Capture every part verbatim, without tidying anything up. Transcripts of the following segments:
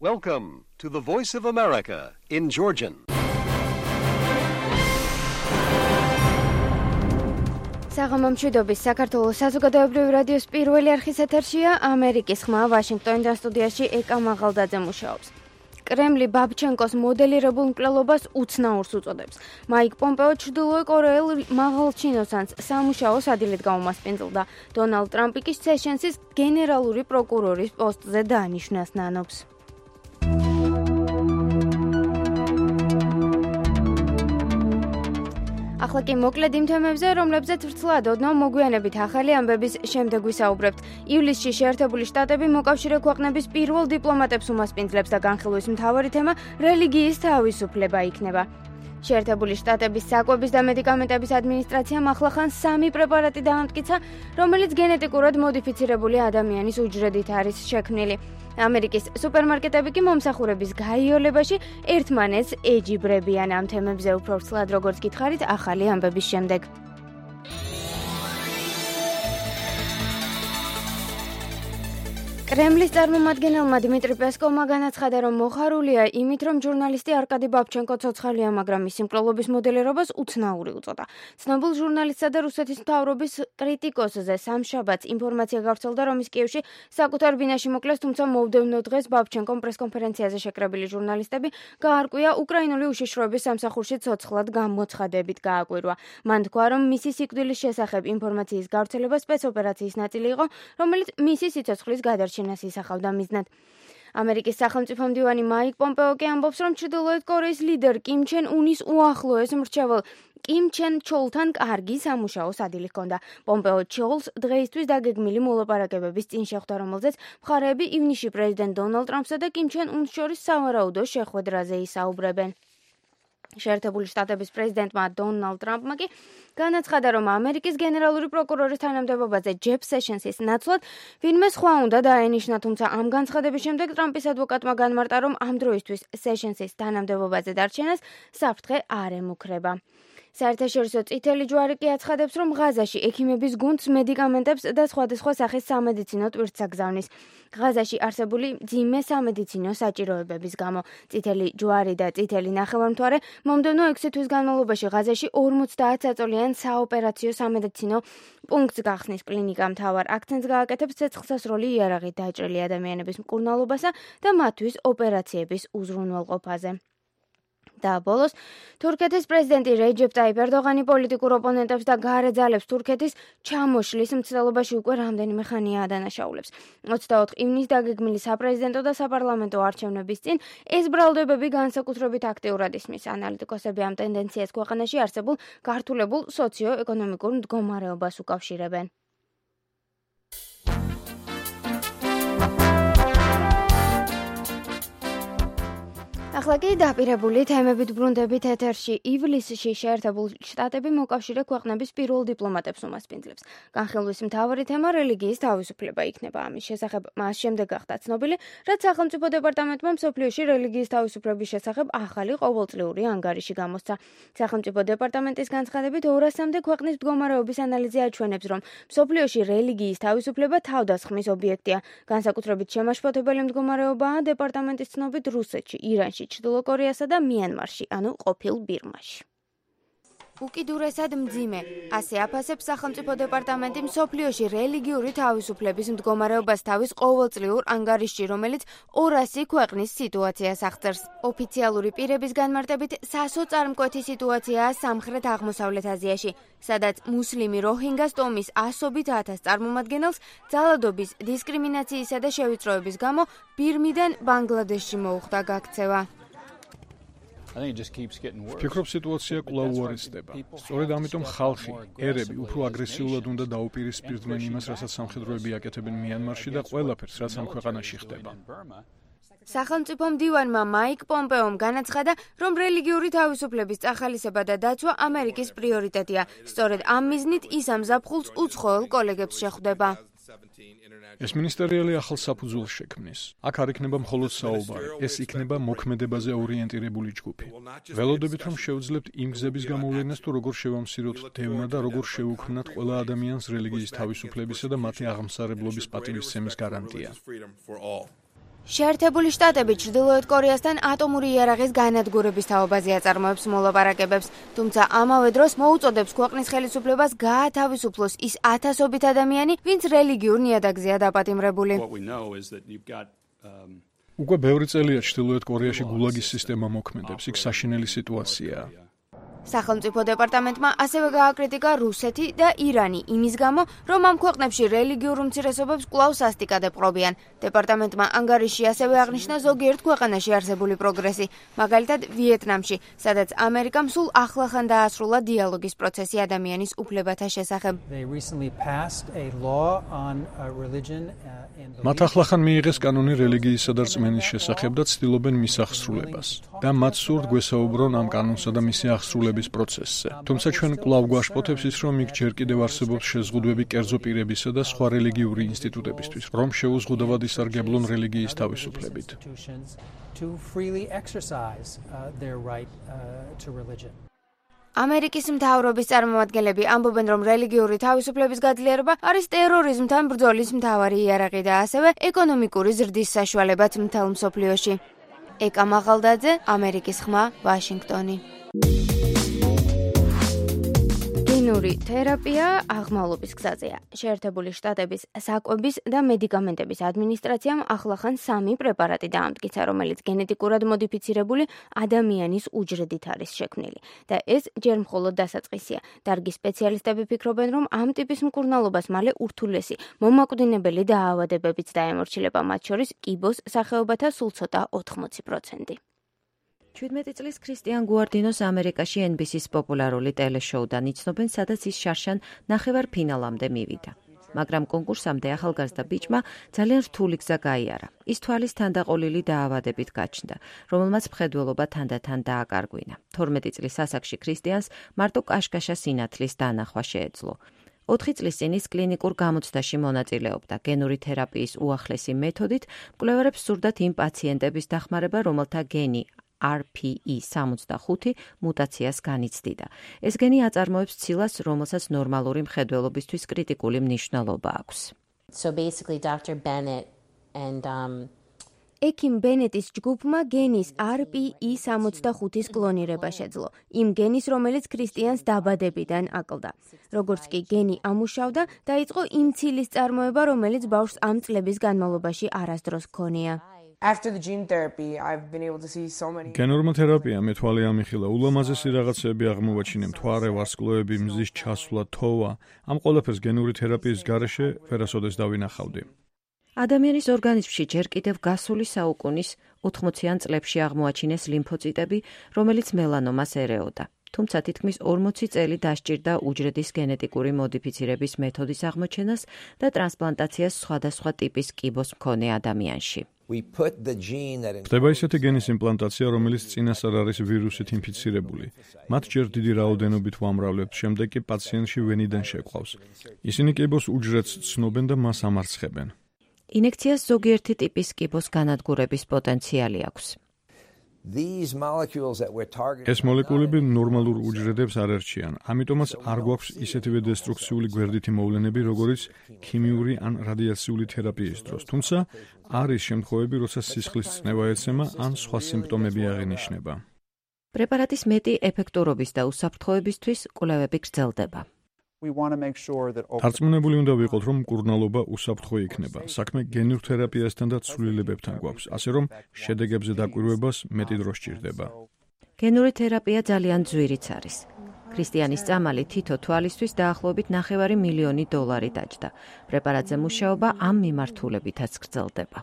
Welcome to the Voice of America in Georgian. საღამომშვიდობის საქართველოს საზოგადოებრივი რადიოს პირველი არხის ეთერშია ამერიკის ხმა ვაშინგტონიდან სტუდიაში ეკა მაღალდაძე მუშაობს. კრემლი ბაბჩენკოს მოდელირებულ მკვლელობას უცნაურს უწოდებს. მაიკ პომპეო ჩრდილოეთ კორეელ მაღალ ჩინოსანს სამუშაოს ადილით გაუმასპინძლდა. დონალდ ტრამპი კი სეშენსის გენერალური პროკურორის პოსტზე დაანიშნას ნანობს. ახლა კი მოკლედ იმ თემებზე, რომლებზეც ვრცლად ოდნავ მოგვიანებით ახალი ამბების შემდეგ ვისაუბრებთ. ივლისში შეერთებული შტატები მოკავშირე ქვეყნების პირველ დიპლომატებს უმასპინძლებს და განხილვის მთავარი თემა რელიგიის თავისუფლება იქნება. შეერთებული შტატების საკვების და მედიკამენტების ადმინისტრაციამ ახლახან სამი პრეპარატი დაამტკიცა, რომელიც გენეტიკურად მოდიფიცირებული ადამიანის უჯრედით არის შექმნილი. ამერიკის სუპერმარკეტები კი მომსახურების გაიოლებაში ერთმანეთს ეჯიბრებიან. ამ თემებზე უფრო ვრცლად როგორც გითხარით ახალი ამბების შემდეგ. კრემლის წარმომადგენელმა დიმიტრი პესკოვმა განაცხადა, რომ მოხარულია იმით, რომ ჟურნალისტი არკადი ბაბჩენკო ცოცხალია, მაგრამ მისი მკვლელობის მოდელირებას უცნაური უწოდა. ცნობილ ჟურნალისტსა და რუსეთის მთავრობის კრიტიკოსზე სამშაბათს ინფორმაცია გავრცელდა, რომ ის კიევში საკუთარ ბინაში მოკლეს, თუმცა მოვდევნო დღეს ბაბჩენკომ პრესკონფერენციაზე შეკრებილი ჟურნალისტები გაარკვია უკრაინული უშიშროების სამსახურში ცოცხლად გამოცხადებით გააკვირვა. მან თქვა, რომ მისი სიკვდილის შესახებ ინფორმაციის გავრცელება სპეცოპერაციის ნაწილი იყო, რომელიც მისი სიცოცხლის გადარჩენას ისახავდა მიზნად. ამერიკის სახელმწიფო მდივანი მაიკ პომპეო კი ამბობს, რომ ჩრდილოეთ კორეის ლიდერ კიმ ჩენ უნის უახლოეს მრჩევალ კიმ ჩენ ჩოლთან კარგი სამუშაოს ადილი ჰქონდა. პომპეო ჩოლს დღეისთვის დაგეგმილი მოლაპარაკებების წინ შეხვდა, რომელზეც მხარეები ივნისში პრეზიდენტ დონალდ ტრამპსა და კიმ ჩენ უნს შორის სავარაუდო შეხვედრაზე ისაუბრებენ. შეერთებული შტატების პრეზიდენტმა დონალდ ტრამპმა კი განაცხადა, რომ ამერიკის გენერალური პროკურორის თანამდებობაზე ჯეფ სეშენსის ნაცვლად ვინმე სხვა უნდა დაენიშნა, თუმცა ამ განცხადების შემდეგ ტრამპის ადვოკატმა განმარტა, რომ ამ დროისთვის სეშენსის თანამდებობაზე დარჩენას საფრთხე არ ემუქრება. საერთაშორისო წითელი ჯვარი კი აცხადებს, რომ ღაზაში ექიმების გუნდს მედიკამენტებს და სხვადასხვა სახის სამედიცინო ტვირთს აგზავნის. ღაზაში არსებული მძიმე სამედიცინო საჭიროებების გამო წითელი ჯვარი და წითელი ნახევარმთვარე მომდევნო ექვსი თვის განმავლობაში ღაზაში ორმოცდაათ საწოლიან საოპერაციო სამედიცინო პუნქტს გახსნის. კლინიკა მთავარ აქცენტს გააკეთებს ცეცხლსასროლი იარაღით დაჭრილი ადამიანების მკურნალობასა და მათთვის ოპერაციების უზრუნველყოფაზე. და ბოლოს თურქეთის პრეზიდენტი რეჯეპ ტაიპ ერდოღანი პოლიტიკურ ოპონენტებს და გარე ძალებს თურქეთის ჩამოშლის მცდელობაში უკვე რამდენიმე ხანია ადანაშაულებს. ოცდაოთხ ივნისს დაგეგმილი საპრეზიდენტო და საპარლამენტო არჩევნების წინ ეს ბრალდებები განსაკუთრებით აქტიურად ისმის. ანალიტიკოსები ამ ტენდენციას ქვეყანაში არსებულ გართულებულ სოციო-ეკონომიკურ მდგომარეობას უკავშირებენ. ახლა კი დაპირებული თემებით ბრუნდებით ეთერში. ივლისში შეერთებული შტატები მოკავშირე ქვეყნების პირველ დიპლომატებს უმასპინძლებს. განხილვის მთავარი თემა რელიგიის თავისუფლება იქნება. ამის შესახებ მას შემდეგ გახდა ცნობილი, რაც სახელმწიფო დეპარტამენტმა მსოფლიოში რელიგიის თავისუფლების შესახებ ახალი ყოველწლიური ანგარიში გამოსცა. სახელმწიფო დეპარტამენტის განცხადებით ორასამდე ქვეყნის მდგომარეობის ანალიზი აჩვენებს, რომ მსოფლიოში რელიგიის თავისუფლება თავდასხმის ობიექტია. განსაკუთრებით შემაშფოთებელი მდგომარეობაა დეპარტამენტის ცნობით რუსეთში, ირანში, ჩრდილო კორეასა და მიანმარში, ანუ ყოფილ ბირმაში. უკიდურესად მძიმე, ასე აფასებს სახელმწიფო დეპარტამენტი მსოფლიოში რელიგიური თავისუფლების მდგომარეობას თავის ყოველწლიურ ანგარიშში, რომელიც ორასი ქვეყნის სიტუაციას აღწერს. ოფიციალური პირების განმარტებით სასოწარმკვეთი სიტუაციაა სამხრეთ აღმოსავლეთ აზიაში, სადაც მუსლიმი როჰინგას ტომის ასობით ათას წარმომადგენელს ძალადობის, დისკრიმინაციისა და შევიწროების გამო ბირმიდან ბანგლადეშში მოუხდა გაქცევა. ფიქრობ სიტუაცია კვლავ უარესდება. სწორედ ამიტომ ხალხი, ერები უფრო აგრესიულად უნდა დაუპირისპირდნენ იმას, რასაც სამხედროები აკეთებენ მიანმარში და ყველაფერს, რაც ამ ქვეყანაში ხდება. სახელმწიფო მდივანმა მაიკ პომპეომ განაცხადა, რომ რელიგიური თავისუფლების წახალისება და დაცვა ამერიკის პრიორიტეტია. სწორედ ამ მიზნით ის ამ ზაფხულს უცხოელ კოლეგებს შეხვდება. ეს მინისტერიალი ახალ საფუძველს შექმნის. აქ არ იქნება მხოლოდ საუბარი, ეს იქნება მოქმედებაზე ორიენტირებული ჯგუფი. ველოდებით, რომ შევძლებთ იმ გზების გამოვლენას, თუ როგორ შევამციროთ დევნა და როგორ შევუქმნათ ყველა ადამიანს რელიგიის თავისუფლებისა და მათი აღმსარებლობის პატივისცემის გარანტია. შეერთებული შტატები ჩრდილოეთ კორეასთან ატომური იარაღის განადგურების თაობაზე აწარმოებს მოლაპარაკებებს, თუმცა ამავე დროს მოუწოდებს ქვეყნის ხელისუფლებას გაათავისუფლოს ის ათასობით ადამიანი, ვინც რელიგიურ ნიადაგზეა დაპატიმრებული. უკვე ბევრი წელია ჩრდილოეთ კორეაში გულაგის სისტემა მოქმედებს, იქ საშინელი სიტუაციაა. სახელმწიფო დეპარტამენტმა ასევე გააკრიტიკა რუსეთი და ირანი იმის გამო, რომ ამ ქვეყნებში რელიგიურ უმცირესობებს კვლავ სასტიკად ეპყრობიან. დეპარტამენტმა ანგარიშში ასევე აღნიშნა ზოგიერთ ქვეყანაში არსებული პროგრესი, მაგალითად ვიეტნამში, სადაც ამერიკამ სულ ახლახან დაასრულა დიალოგის პროცესი ადამიანის უფლებათა შესახებ. მათ ახლახან მიიღეს კანონი რელიგიისა და რწმენის შესახებ და ცდილობენ მის აღსრულებას. და მათ სურთ გვესაუბრონ ამ კანონსა და მისი აღსრულების პროცესზე. თუმცა ჩვენ კვლავ გვაშფოთებს ის, რომ იქ ჯერ კიდევ არსებობს შეზღუდვები კერძო პირებისა და სხვა რელიგიური ინსტიტუტებისთვის, რომ შეუზღუდავად ისარგებლონ რელიგიის თავისუფლებით. ამერიკის მთავრობის წარმომადგენლები ამბობენ, რომ რელიგიური თავისუფლების გაძლიერება არის ტერორიზმთან ბრძოლის მთავარი იარაღი და ასევე ეკონომიკური ზრდის საშუალებაც მთელ მსოფლიოში. ეკა მაღალდაძე, ამერიკის ხმა, ვაშინგტონი. გენური თერაპია აღმავლობის გზაზეა. შეერთებული შტატების საკვების და მედიკამენტების ადმინისტრაციამ ახლახან სამი პრეპარატი დაამტკიცა, რომელიც გენეტიკურად მოდიფიცირებული ადამიანის უჯრედით არის შექმნილი. და ეს ჯერ მხოლოდ დასაწყისია. დარგის სპეციალისტები ფიქრობენ, რომ ამ ტიპის მკურნალობას მალე ურთულესი, მომაკვდინებელი დაავადებებიც დაემორჩილება, მათ შორის კიბოს სახეობათა სულ ცოტა ოთხმოცი პროცენტი. ჩვიდმეტი წლის ქრისტიან გუარდინოს ამერიკაში ენ ბი სის პოპულარული ტელეშოუდან იცნობენ, სადაც ის შარშან ნახევარფინალამდე მივიდა. მაგრამ კონკურსამდე ახალგაზრდა ბიჭმა ძალიან რთული გზა გაიარა. ის თვალის თანდაყოლილი დაავადებით გაჩნდა, რომელმაც მხედველობა თანდათან დააკარგვინა. თორმეტი წლის ასაკში ქრისტიანს მარტო კაშკაშა სინათლის დანახვა შეეძლო. ოთხი წლის წინ ის კლინიკურ გამოცდაში მონაწილეობდა. გენური თერაპიის უახლესი მეთოდით მკვლევარებს სურდათ იმ პაციენტების დახმარება, რომელთა გენი არ პი ი სამოცდახუთი მუტაციას განიცდიდა. ეს გენი აწარმოებს ცილას, რომელსაც ნორმალური მხედველობისთვის კრიტიკული მნიშვნელობა აქვს. So basically Doctor Bennett and um ექიმ ბენეტის ჯგუფმა გენის არ პი ი სამოცდახუთის კლონირება შეძლო. იმ გენის, რომელიც ქრისტიანს დაბადებიდან აკლდა. როგორც კი გენი ამუშავდა, დაიწყო იმ ცილის წარმოება, რომელიც ბავშვს ამ წლების განმავლობაში არასდროს ჰქონია. After the gene therapy, I've been able to see so many. გენურმა თერაპიამ მეთვალე ამიხილა, ულამაზესი რაღაცები აღმოვაჩინე, მთვარე, ვარსკვლავები, მზის ჩასვლა, თოვა. ამ ყველაფერს გენური თერაპიის გარეშე ვერასოდეს დავინახავდი. ადამიანის ორგანიზმში ჯერ კიდევ გასული საუკუნის ოთხმოციან წლებში აღმოაჩინეს ლიმფოციტები, რომელიც მელანომას ერეოდა. თუმცა თითქმის ორმოცი წელი დასჭირდა უჯრედის გენეტიკური მოდიფიცირების მეთოდის აღმოჩენას და ტრანსპლანტაციას სხვადასხვა ტიპის კიბოს მქონე ადამიანში. ხდება ისეთი გენის იმპლანტაცია, რომელიც წინასწარ არის ვირუსით ინფიცირებული. მათ ჯერ დიდი რაოდენობით ვამრავლებთ, შემდეგ კი პაციენტში ვენიდან შეყვავს. ისინი კიბოს უჯრედს ცნობენ და მას ამარცხებენ. ინექციას ზოგიერთი ტიპის კიბოს განადგურების პოტენციალი აქვს. ეს მოლეკულები ნორმალურ უჯრედებს არ ერჩიან, ამიტომაც არ გვაქვს ისეთივე დესტრუქციული გვერდითი მოვლენები, როგორიც ქიმიური ან რადიაციული თერაპიის დროს. თუმცა არის შემთხვევები, როცა სისხლის წნევა ეცემა ან სხვა სიმპტომები აღინიშნება. პრეპარატის მეტი ეფექტურობის და უსაფრთხოებისთვის კვლევები გრძელდება. დარწმუნებული უნდა ვიყოთ, რომ მკურნალობა უსაფრთხო იქნება. საქმე გენურ თერაპიასთან და ცვლილებებთან გვაქვს, ასე რომ შედეგებზე დაკვირვებას მეტი დრო სჭირდება. გენური თერაპია ძალიან ძვირიც არის. ქრისტიანის წამალი თითო თვალისთვის დაახლოებით ნახევარი მილიონი დოლარი დაჯდა. პრეპარატზე მუშაობა ამ მიმართულებითაც გრძელდება.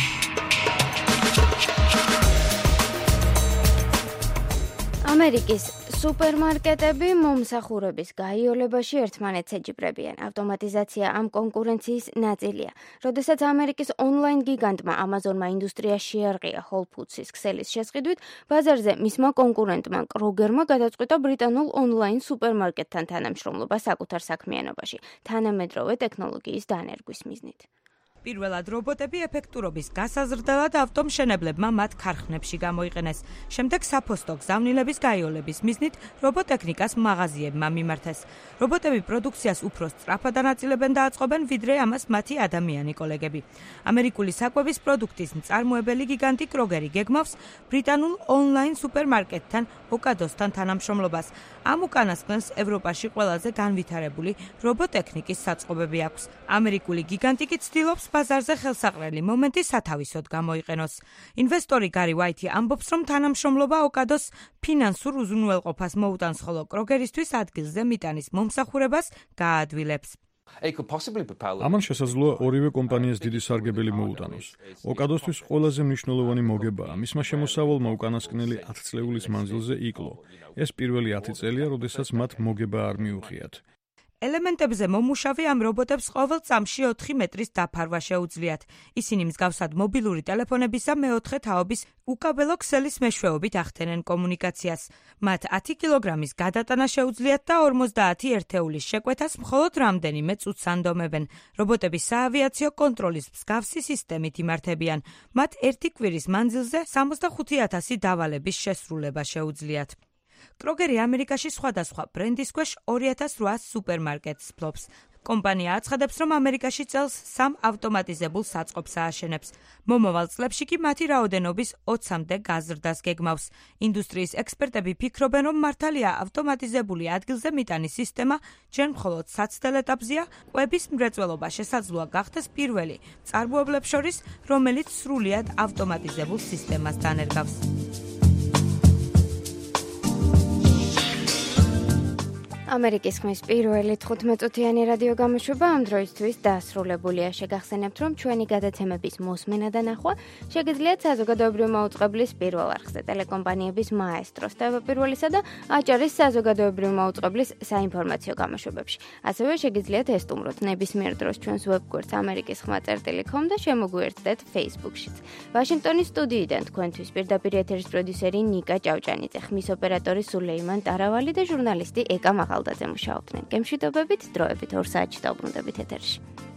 ამერიკის სუპერმარკეტები მომსახურების გაიოლებაში ერთმანეთს ეჯიბრებიან. ავტომატიზაცია ამ კონკურენციის ნაწილია. როდესაც ამერიკის ონლაინ გიგანტმა Amazon-მა ინდუსტრია შეარყია Whole Foods-ის ქსელის შესყიდვით, ბაზარზე მისმა კონკურენტმა Kroger-მა გადაწყვიტა ბრიტანულ ონლაინ სუპერმარკეტთან თანამშრომლობა საკუთარ საქმიანობაში, თანამედროვე ტექნოლოგიის დანერგვის მიზნით. პირველად რობოტები ეფექტურობის გასაზრდელად ავტომშენებლებმა მათ ქარხნებში გამოიყენეს. შემდეგ საფოსტო გზავნილების გაიოლების მიზნით რობოტექნიკას მაღაზიებმა მიმართეს. რობოტები პროდუქციას უფრო სწრაფად ანაწილებენ და აწყობენ, ვიდრე ამას მათი ადამიანი კოლეგები. ამერიკული საკვების პროდუქტის მწარმოებელი გიგანტი კროგერი გეგმავს ბრიტანულ ონლაინ სუპერმარკეტთან ოკადოსთან თანამშრომლობას. ამ უკანასკნელს ევროპაში ყველაზე განვითარებული რობოტექნიკის საწყობები აქვს. ამერიკული გიგანტი კი ცდილობს ბაზარზე ხელსაყრელი მომენტი სათავისოდ გამოიყენოს. ინვესტორი გარი ვაითი ამბობს, რომ თანამშრომლობა ოკადოს ფინანსურ უზრუნველყოფას მოუტანს, ხოლო კროგერისთვის ადგილზე მიტანის მომსახურებას გააადვილებს. ამან შესაძლოა ორივე კომპანიას დიდი სარგებელი მოუტანოს. ოკადოსთვის ყველაზე მნიშვნელოვანი მოგებაა მისმა შემოსავალმა უკანასკნელი ათი წლეულის მანძილზე იკლო. ეს პირველი ათი წელია, როდესაც მათ მოგება არ მიუღიათ. ელემენტებზე მომუშავე ამ რობოტებს ყოველ წამში ოთხი მეტრის დაფარვა შეუძლიათ. ისინი მსგავსად მობილური ტელეფონებისა მეოთხე თაობის უკაბელო ქსელის მეშვეობით ახდენენ კომუნიკაციას. მათ ათი კილოგრამის გადატანა შეუძლიათ და ორმოცდაათი ერთეულის შეკვეთას მხოლოდ რამდენიმე წუთს ანდომებენ. რობოტები საავიაციო კონტროლის მსგავსი სისტემით იმართებიან. მათ ერთი კვირის მანძილზე სამოცდახუთი ათასი დავალების შესრულება შეუძლიათ. კროგერი ამერიკაში სხვადასხვა ბრენდის ქვეშ ორი ათას რვაას სუპერმარკეტს ფლობს. კომპანია აცხადებს, რომ ამერიკაში წელს სამ ავტომატიზებულ საწყობს ააშენებს. მომავალ წლებში კი მათი რაოდენობის ოცამდე გაზრდას გეგმავს. ინდუსტრიის ექსპერტები ფიქრობენ, რომ მართალია ავტომატიზებული ადგილზე მიტანის სისტემა ჯერ მხოლოდ საცდელ ეტაპზეა, კვების მრეწველობა შესაძლოა გახდეს პირველი მწარმოებლებს შორის, რომელიც სრულიად ავტომატიზებულ სისტემას დანერგავს. ამერიკის ხმის პირველი თხუთმეტწუთიანი რადიო გამოშვება ამ დროისთვის დასრულებულია. შეგახსენებთ, რომ ჩვენი გადაცემების მოსმენა და ნახვა შეგიძლიათ საზოგადოებრივი მაუწყებლის პირველ არხზე, ტელეკომპანიების მაესტროს, ტევ-პირველისა და აჭარის საზოგადოებრივი მაუწყებლის საინფორმაციო გამოშვებებში. ასევე შეგიძლიათ ესტუმროთ ნებისმიერ დროს ჩვენს ვებგვერდს ამერიკის ხმა წერტილი კომ და შემოგვიერთდეთ Facebook-შიც. ვაშინგტონის სტუდიიდან თქვენთვის პირდაპირ ეთერის პროდიუსერი ნიკა ჭავჭანიძე, ხმის ოპერატორი სულეიმან ტარავალი და ჟურნალისტი ეკა მაღალდაძე მუშაობდნენ. გემშვიდობებით, დროებით ორ საათში დავბრუნდებით ეთერში.